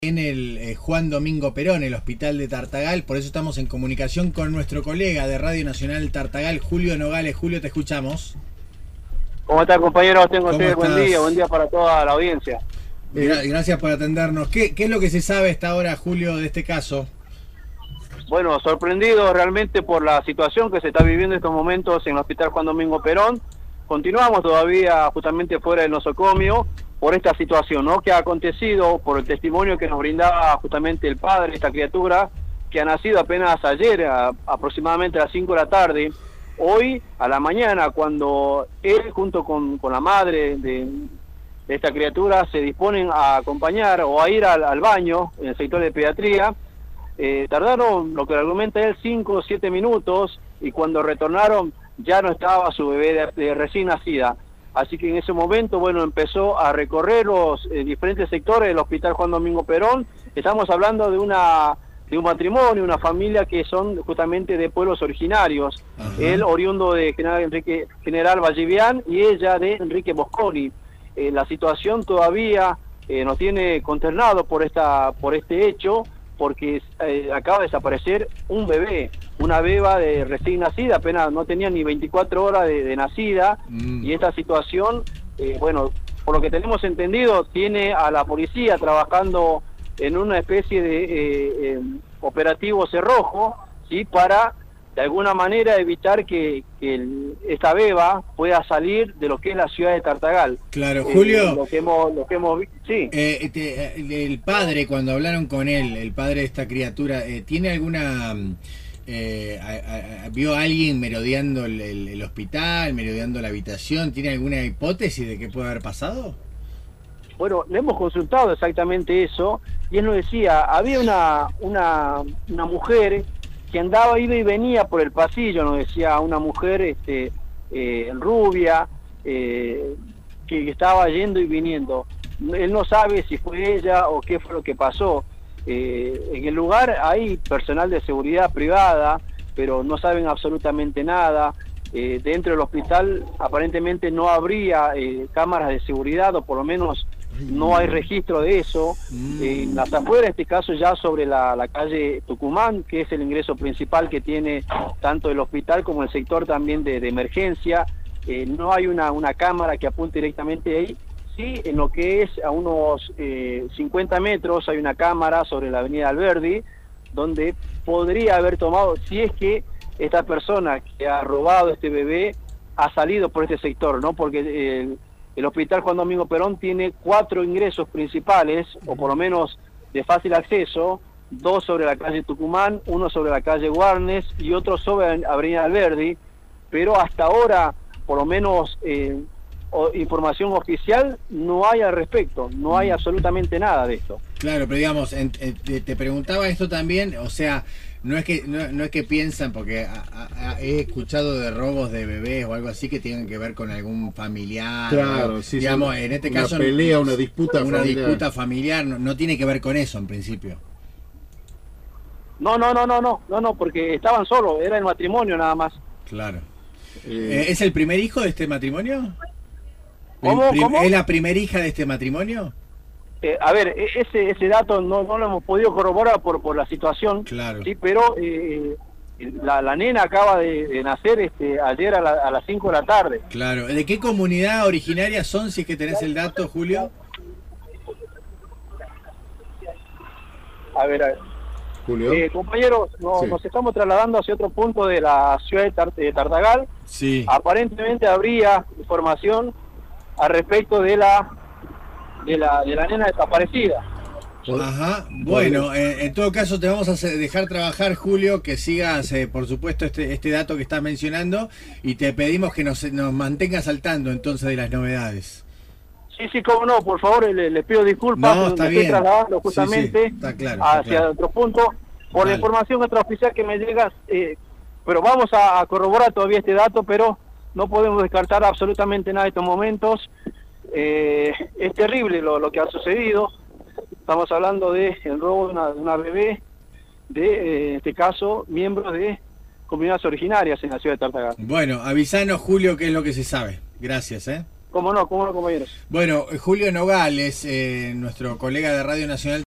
En el Juan Domingo Perón, el hospital de Tartagal. Por eso estamos en comunicación con nuestro colega de Radio Nacional Tartagal, Julio Nogales. Julio, te escuchamos. ¿Cómo está, compañero? Tengo ustedes ¿Cómo estás? buen día para toda la audiencia. Gracias por atendernos. ¿Qué es lo que se sabe hasta ahora, Julio, de este caso? Bueno, sorprendido realmente por la situación que se está viviendo en estos momentos en el hospital Juan Domingo Perón. Continuamos todavía justamente fuera del nosocomio por esta situación, ¿no?, que ha acontecido, por el testimonio que nos brindaba justamente el padre de esta criatura, que ha nacido apenas ayer, aproximadamente a las 5 de la tarde. Hoy, a la mañana, cuando él junto con la madre de esta criatura se disponen a acompañar o a ir al baño en el sector de pediatría, tardaron, lo que argumenta él, 5 o 7 minutos, y cuando retornaron ya no estaba su bebé de recién nacida. Así que en ese momento, bueno, empezó a recorrer los diferentes sectores del hospital Juan Domingo Perón. Estamos hablando de un matrimonio, una familia que son justamente de pueblos originarios. Ajá. Él oriundo de General Vallivian y ella de Enrique Mosconi. La situación todavía nos tiene consternado por este hecho, porque acaba de desaparecer un bebé, una beba de recién nacida, apenas no tenía ni 24 horas de nacida, y esta situación, bueno, por lo que tenemos entendido, tiene a la policía trabajando en una especie de operativo cerrojo, ¿sí?, para de alguna manera evitar que esta beba pueda salir de lo que es la ciudad de Tartagal. Claro, Julio. Lo que hemos visto, sí. El padre, cuando hablaron con él, el padre de esta criatura, ¿tiene alguna... vio a alguien merodeando el hospital, merodeando la habitación? ¿Tiene alguna hipótesis de qué puede haber pasado? Bueno, le hemos consultado exactamente eso, y él nos decía, había una mujer que andaba, iba y venía por el pasillo, nos decía, una mujer rubia, que estaba yendo y viniendo. Él no sabe si fue ella o qué fue lo que pasó. En el lugar hay personal de seguridad privada, pero no saben absolutamente nada. Dentro del hospital aparentemente no habría cámaras de seguridad, o por lo menos no hay registro de eso. En las afueras, en este caso ya sobre la calle Tucumán, que es el ingreso principal que tiene tanto el hospital como el sector también de emergencia, no hay una cámara que apunte directamente ahí. Sí, en lo que es a unos 50 metros hay una cámara sobre la avenida Alberdi, donde podría haber tomado, si es que esta persona que ha robado este bebé ha salido por este sector, ¿no? Porque el hospital Juan Domingo Perón tiene 4 ingresos principales, o por lo menos de fácil acceso, 2 sobre la calle Tucumán, 1 sobre la calle Warnes y otro sobre avenida Alberdi, pero hasta ahora, por lo menos información oficial no hay al respecto, no hay absolutamente nada de esto. Claro, pero digamos, te preguntaba esto también, o sea, no es que piensan, porque he escuchado de robos de bebés o algo así que tienen que ver con algún familiar. Claro, sí, digamos, en este caso una pelea, una disputa familiar, no tiene que ver con eso en principio. No, porque estaban solos, era el matrimonio nada más. Claro. ¿Es el primer hijo de este matrimonio? ¿Cómo? ¿Es la primera hija de este matrimonio? A ver, ese dato no lo hemos podido corroborar por la situación, claro, sí, pero la nena acaba de nacer ayer a las 5 de la tarde. Claro. ¿De qué comunidad originaria son, si es que tenés el dato, Julio? A ver. Julio. Compañeros, Sí. Nos estamos trasladando hacia otro punto de la ciudad de Tartagal. Sí. Aparentemente habría información al respecto de la nena desaparecida. Ajá, bueno, en todo caso te vamos a dejar trabajar, Julio, que sigas, por supuesto, este dato que estás mencionando, y te pedimos que nos mantengas al tanto entonces de las novedades. Sí, cómo no, por favor, le pido disculpas, no, está me bien. Estoy trasladando justamente está claro, hacia otro punto, por la información extraoficial que me llega, pero vamos a corroborar todavía este dato, pero no podemos descartar absolutamente nada en estos momentos. Es terrible lo que ha sucedido. Estamos hablando de el robo de una bebé de, en este caso, miembros de comunidades originarias en la ciudad de Tartagal. Bueno, avisanos, Julio, qué es lo que se sabe. Gracias, Cómo no, compañeros. Bueno, Julio Nogales, nuestro colega de Radio Nacional